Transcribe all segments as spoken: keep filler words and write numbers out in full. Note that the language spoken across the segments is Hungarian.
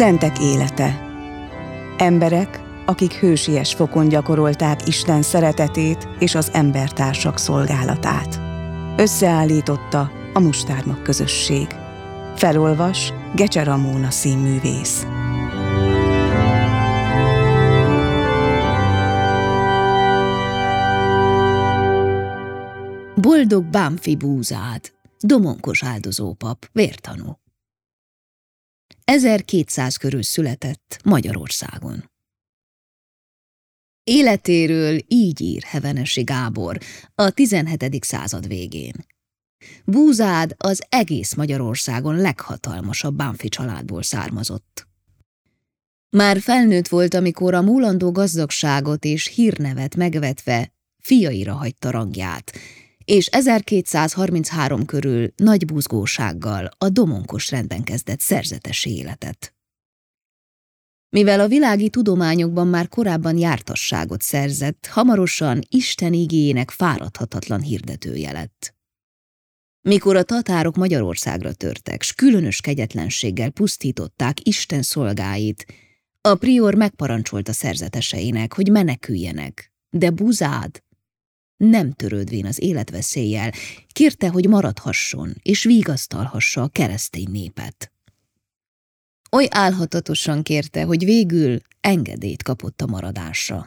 Szentek élete. Emberek, akik hősies fokon gyakorolták Isten szeretetét és az embertársak szolgálatát. Összeállította a Mustármag közösség. Felolvas Gecse Ramóna színművész. Boldog Bánffy Búzád, domonkos áldozópap, vértanú. ezerkétszáz körül született Magyarországon. Életéről így ír Hevenesi Gábor a tizenhetedik század végén. Búzád az egész Magyarországon leghatalmasabb Bánffy családból származott. Már felnőtt volt, amikor a múlandó gazdagságot és hírnevet megvetve fiaira hagyta rangját, és ezerkétszázharminchárom körül nagy buzgósággal a domonkos renden kezdett szerzetes életet. Mivel a világi tudományokban már korábban jártasságot szerzett, hamarosan Isten igéjének fáradhatatlan hirdetője lett. Mikor a tatárok Magyarországra törtek, s különös kegyetlenséggel pusztították Isten szolgáit, a prior megparancsolta szerzeteseinek, hogy meneküljenek, de Búzád nem törődvén az életveszéllyel, kérte, hogy maradhasson és vigasztalhassa a keresztény népet. Oly álhatatosan kérte, hogy végül engedélyt kapott a maradásra.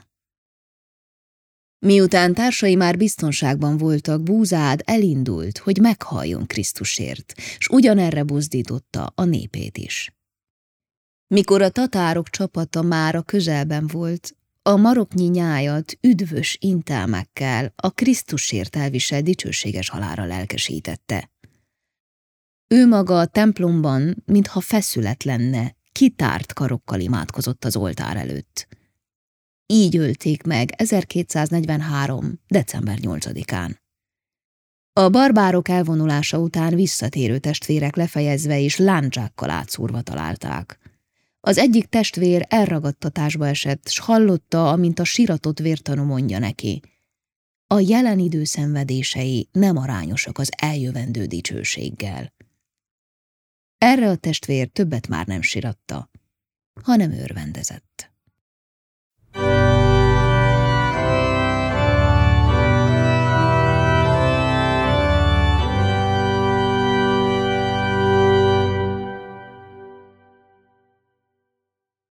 Miután társai már biztonságban voltak, Búzád elindult, hogy meghalljon Krisztusért, s ugyanerre buzdította a népét is. Mikor a tatárok csapata már a közelben volt, a maroknyi nyájat üdvös intelmekkel a Krisztusért elviselt dicsőséges halálra lelkesítette. Ő maga a templomban, mintha feszület lenne, kitárt karokkal imádkozott az oltár előtt. Így ölték meg ezerkétszáznegyvenhárom. december nyolcadikán. A barbárok elvonulása után visszatérő testvérek lefejezve és láncsákkal átszúrva találták. Az egyik testvér elragadtatásba esett, s hallotta, amint a siratott vértanú mondja neki: a jelen idő szenvedései nem arányosak az eljövendő dicsőséggel. Erre a testvér többet már nem siratta, hanem örvendezett.